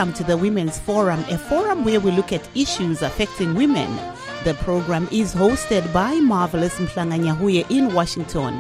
Welcome to the Women's Forum, a forum where we look at issues affecting women. The program is hosted by Marvelous Mhlanganyahuye in Washington.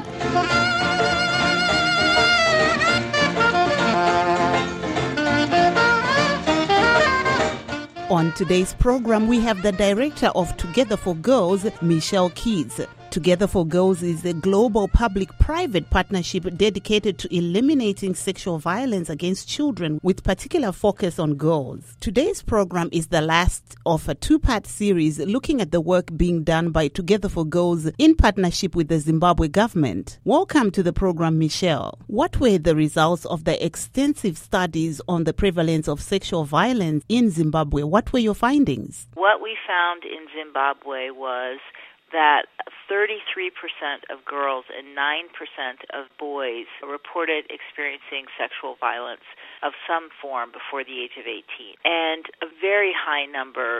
On today's program, we have the director of Together for Girls, Michelle Keys. Together for Girls is a global public-private partnership dedicated to eliminating sexual violence against children with particular focus on girls. Today's program is the last of a two-part series looking at the work being done by Together for Girls in partnership with the Zimbabwe government. Welcome to the program, Michelle. What were the results of the extensive studies on the prevalence of sexual violence in Zimbabwe? What were your findings? What we found in Zimbabwe was that 33% of girls and 9% of boys reported experiencing sexual violence of some form before the age of 18. And a very high number,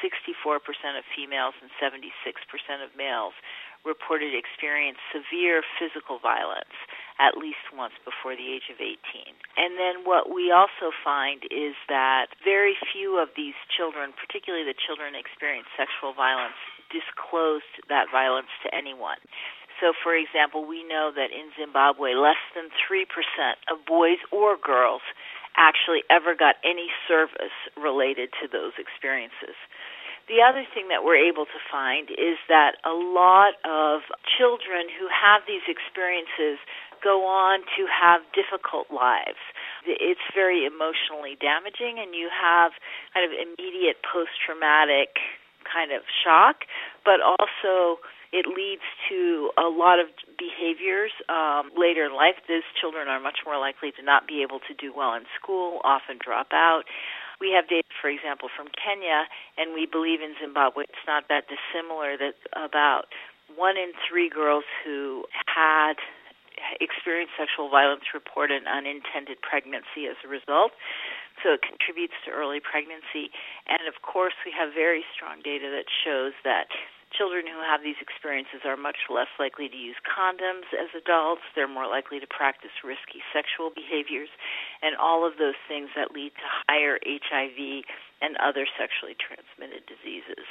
64% of females and 76% of males, reported experience severe physical violence at least once before the age of 18. And then what we also find is that very few of these children, particularly the children experiencing sexual violence, disclosed that violence to anyone. So, for example, we know that in Zimbabwe, less than 3% of boys or girls actually ever got any service related to those experiences. The other thing that we're able to find is that a lot of children who have these experiences go on to have difficult lives. It's very emotionally damaging, and you have kind of immediate post-traumatic kind of shock, but also it leads to a lot of behaviors later in life. These children are much more likely to not be able to do well in school, often drop out. We have data, for example, from Kenya, and we believe in Zimbabwe it's not that dissimilar, that about 1 in 3 girls who had experienced sexual violence report an unintended pregnancy as a result. So it contributes to early pregnancy. And, of course, we have very strong data that shows that children who have these experiences are much less likely to use condoms as adults. They're more likely to practice risky sexual behaviors and all of those things that lead to higher HIV and other sexually transmitted diseases.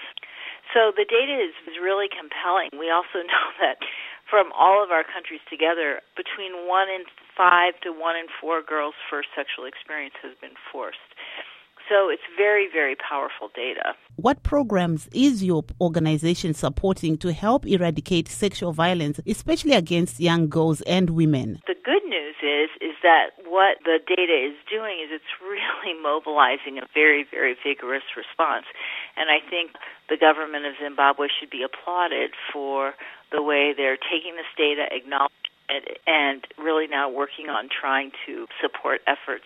So the data is really compelling. We also know that from all of our countries together, between 1 in 5 to 1 in 4 girls' first sexual experience has been forced. So it's very, very powerful data. What programs is your organization supporting to help eradicate sexual violence, especially against young girls and women? The good news is that what the data is doing is it's really mobilizing a very, very vigorous response. And I think the government of Zimbabwe should be applauded for the way they're taking this data, acknowledging it, and really now working on trying to support efforts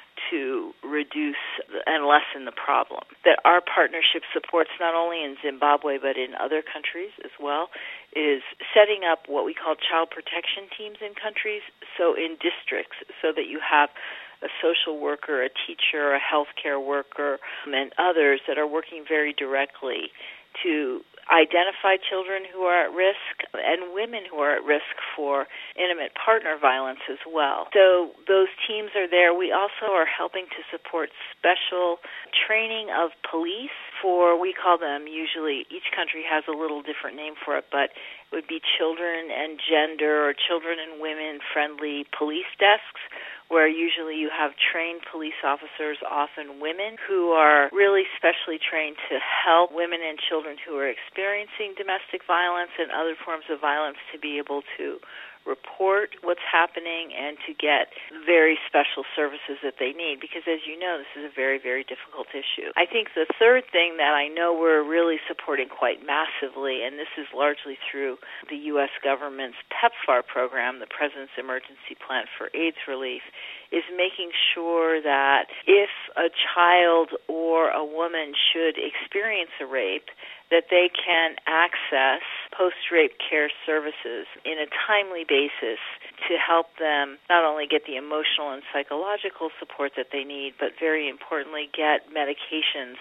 to reduce and lessen the problem. That our partnership supports not only in Zimbabwe but in other countries as well is setting up what we call child protection teams in countries, so in districts, so that you have a social worker, a teacher, a healthcare worker, and others that are working very directly to identify children who are at risk and women who are at risk for intimate partner violence as well. So those teams are there. We also are helping to support special training of police for, we call them usually, each country has a little different name for it, but it would be children and gender or children and women friendly police desks, where usually you have trained police officers, often women, who are really specially trained to help women and children who are experiencing domestic violence and other forms of violence to be able to report what's happening and to get very special services that they need, because as you know, this is a very, very difficult issue. I think the third thing that I know we're really supporting quite massively, and this is largely through the U.S. government's PEPFAR program, the President's Emergency Plan for AIDS Relief, is making sure that if a child or a woman should experience a rape, that they can access post-rape care services in a timely basis to help them not only get the emotional and psychological support that they need, but very importantly get medications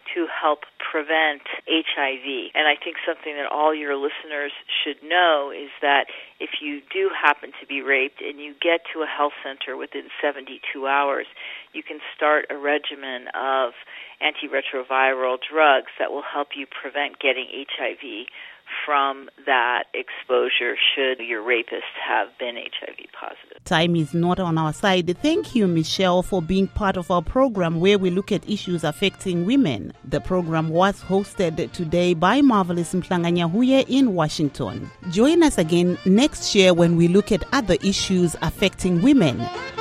to help prevent HIV. And I think something that all your listeners should know is that if you do happen to be raped and you get to a health center within 72 hours, you can start a regimen of antiretroviral drugs that will help you prevent getting HIV from that exposure should your rapist have been HIV positive. Time is not on our side. Thank you, Michelle, for being part of our program where we look at issues affecting women. The program was hosted today by Marvelous Mhlanganyahuye in Washington. Join us again next year when we look at other issues affecting women.